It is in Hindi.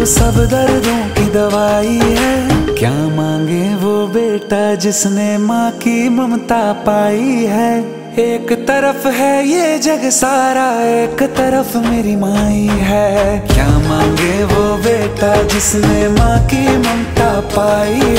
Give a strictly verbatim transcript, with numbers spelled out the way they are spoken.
सब दर्दों की दवाई है। क्या मांगे वो बेटा जिसने माँ की ममता पाई है। एक तरफ है ये जग सारा, एक तरफ मेरी माई है। क्या मांगे वो बेटा जिसने माँ की ममता पाई